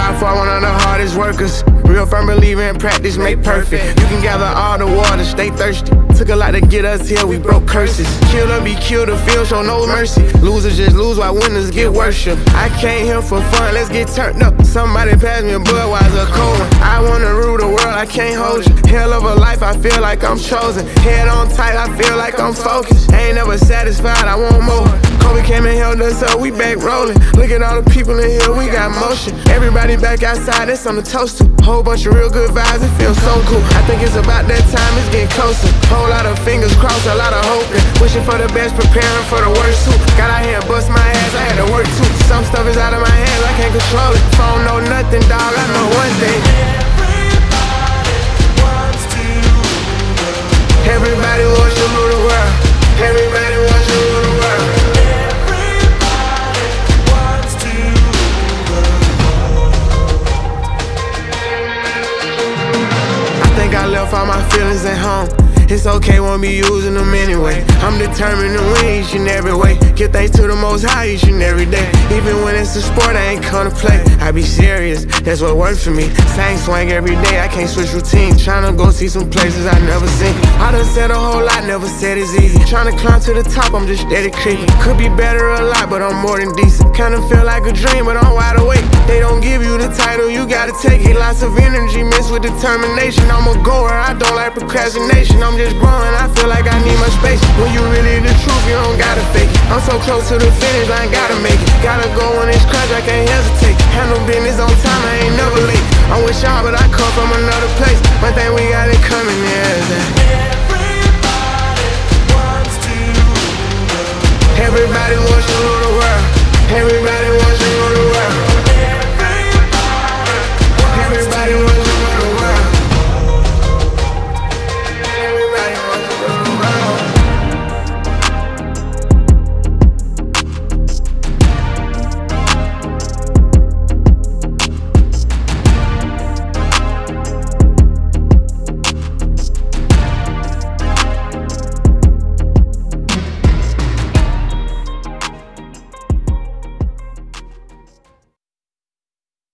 By far one of the hardest workers. Real firm believer in practice make perfect. You can gather all the water, stay thirsty. Took a lot to get us here, we broke curses. Kill or be killed, the field show no mercy. Losers just lose while winners get worship. I came here for fun, let's get turned up. Somebody pass me a Budweiser cold one. I wanna rule the world, I can't hold you. Hell of a life, I feel like I'm chosen. Head on tight, I feel like I'm focused. Ain't never satisfied, I want more. Kobe came and held us up, we back rolling. Look at all the people in here, we got motion. Everybody back outside, that's something to toast to. Whole bunch of real good vibes, it feels so cool. I think it's about that time, it's getting closer. Whole lot of fingers crossed, a lot of hoping. Wishing for the best, preparing for the worst too. Got out here and bust my ass, I had to work too. Some stuff is out of my hands, I can't control it. Phone know nothing, dog, I know one thing. Everybody wants to rule the world. Everybody wants to rule the world. I think I left all my feelings at home. It's okay, won't be using them anyway. I'm determined to win each and every way. Give thanks to the most high each and every day. Even when it's a sport, I ain't come to play. I be serious, that's what works for me. Same swing every day, I can't switch routines. Tryna go see some places I never seen. I done said a whole lot, never said it's easy. Tryna climb to the top, I'm just steady creeping. Could be better a lot, but I'm more than decent. Kinda feel like a dream, but I'm wide awake. They don't give you the title, you gotta take it. Lots of energy mixed with determination. I'm a goer, I don't like procrastination. I'm just growing, I feel like I need my space. When you really the truth, you don't gotta fake it. I'm so close to the finish line, gotta make it. Gotta go when it's crunch, I can't hesitate. Handle business on time, I ain't never late. I'm with y'all, but I come from another place. One thing we got it coming, yeah. Everybody wants to rule the world. Everybody